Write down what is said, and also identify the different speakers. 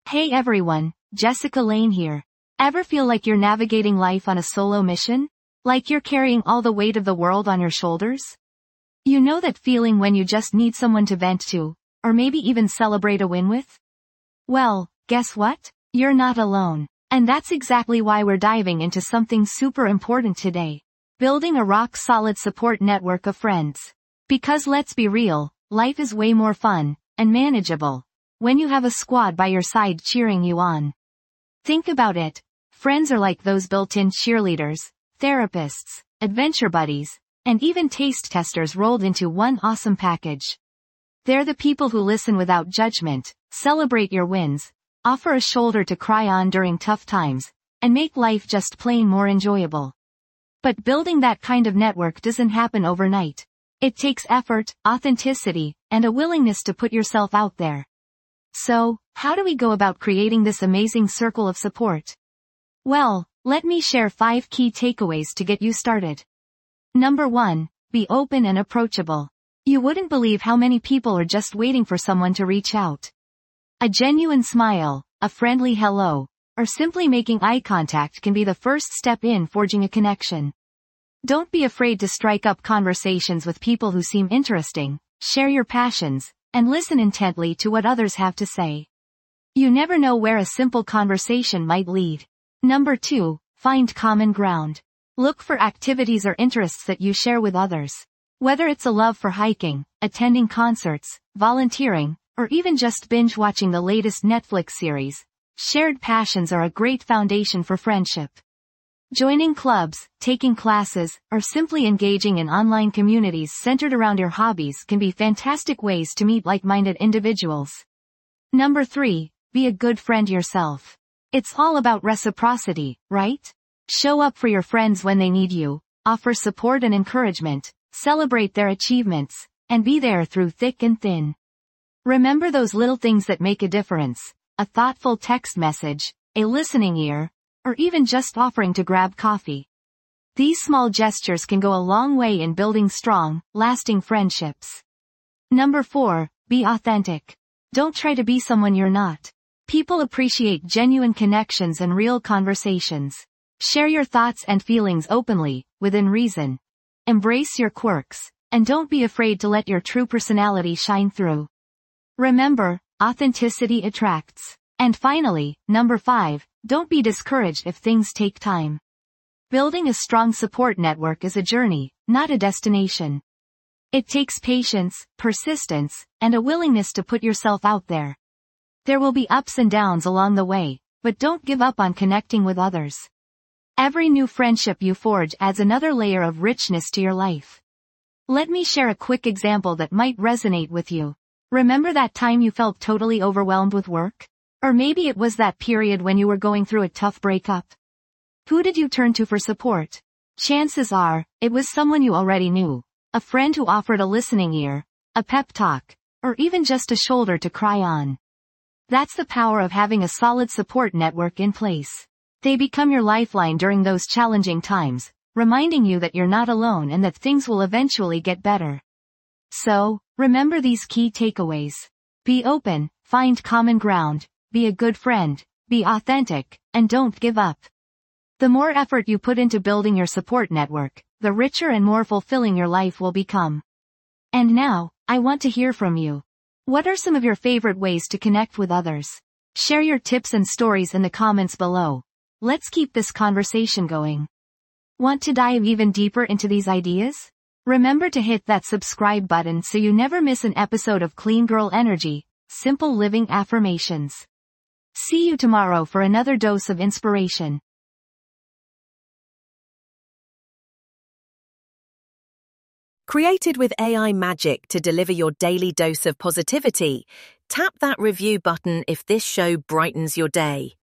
Speaker 1: Hey everyone, Jessica Lane here. Ever feel like you're navigating life on a solo mission? Like you're carrying all the weight of the world on your shoulders? You know that feeling when you just need someone to vent to, or maybe even celebrate a win with? Well, guess what? You're not alone. And that's exactly why we're diving into something super important today. Building a rock-solid support network of friends. Because let's be real, life is way more fun, and manageable, when you have a squad by your side cheering you on. Think about it. Friends are like those built-in cheerleaders, therapists, adventure buddies, and even taste testers rolled into one awesome package. They're the people who listen without judgment, celebrate your wins, offer a shoulder to cry on during tough times, and make life just plain more enjoyable. But building that kind of network doesn't happen overnight. It takes effort, authenticity, and a willingness to put yourself out there. So, how do we go about creating this amazing circle of support? Well, let me share 5 key takeaways to get you started. Number 1, be open and approachable. You wouldn't believe how many people are just waiting for someone to reach out. A genuine smile, a friendly hello, or simply making eye contact can be the first step in forging a connection. Don't be afraid to strike up conversations with people who seem interesting, share your passions, and listen intently to what others have to say. You never know where a simple conversation might lead. Number 2, find common ground. Look for activities or interests that you share with others. Whether it's a love for hiking, attending concerts, volunteering, or even just binge-watching the latest Netflix series, shared passions are a great foundation for friendship. Joining clubs, taking classes, or simply engaging in online communities centered around your hobbies can be fantastic ways to meet like-minded individuals. Number 3, be a good friend yourself. It's all about reciprocity, right? Show up for your friends when they need you, offer support and encouragement, celebrate their achievements, and be there through thick and thin. Remember those little things that make a difference: a thoughtful text message, a listening ear, or even just offering to grab coffee. These small gestures can go a long way in building strong, lasting friendships. Number 4, be authentic. Don't try to be someone you're not. People appreciate genuine connections and real conversations. Share your thoughts and feelings openly, within reason. Embrace your quirks, and don't be afraid to let your true personality shine through. Remember, authenticity attracts. And finally, number 5, don't be discouraged if things take time. Building a strong support network is a journey, not a destination. It takes patience, persistence, and a willingness to put yourself out there. There will be ups and downs along the way, but don't give up on connecting with others. Every new friendship you forge adds another layer of richness to your life. Let me share a quick example that might resonate with you. Remember that time you felt totally overwhelmed with work? Or maybe it was that period when you were going through a tough breakup. Who did you turn to for support? Chances are, it was someone you already knew. A friend who offered a listening ear, a pep talk, or even just a shoulder to cry on. That's the power of having a solid support network in place. They become your lifeline during those challenging times, reminding you that you're not alone and that things will eventually get better. So, remember these key takeaways. Be open, find common ground, be a good friend, be authentic, and don't give up. The more effort you put into building your support network, the richer and more fulfilling your life will become. And now, I want to hear from you. What are some of your favorite ways to connect with others? Share your tips and stories in the comments below. Let's keep this conversation going. Want to dive even deeper into these ideas? Remember to hit that subscribe button so you never miss an episode of Clean Girl Energy, Simple Living Affirmations. See you tomorrow for another dose of inspiration.
Speaker 2: Created with AI magic to deliver your daily dose of positivity, tap that review button if this show brightens your day.